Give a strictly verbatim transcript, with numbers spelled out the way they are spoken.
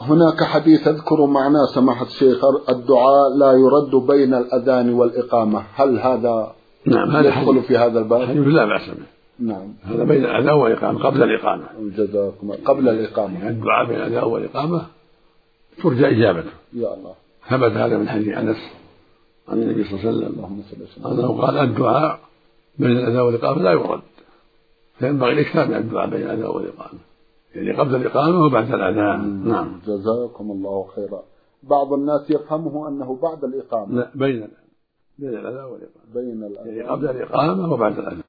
هناك حديث أذكر معناه سماحة الشيخ: الدعاء لا يرد بين الأذان والإقامة، هل هذا نعم هذا يدخل في هذا الباب؟ لا بأس به. نعم، هذا بين الأذان والإقامة قبل الإقامة. جزاكم قبل الإقامة. يعني الدعاء بين الأذان والإقامة ترجى إجابته. يا الله. ثبت هذا من حديث أنس عن النبي صلى الله عليه وسلم أنه قال: الدعاء بين الأذان والإقامة لا يرد، فينبغي الإكثار من الدعاء بين الأذان والإقامة، يعني قبل الإقامة وبعد الأذان. نعم. جزاكم الله خيرا. بعض الناس يفهمه أنه بعد الإقامة. لا، بين بين الأذان والإقامة، بين الأذان يعني قبل الإقامة وبعد الأذان.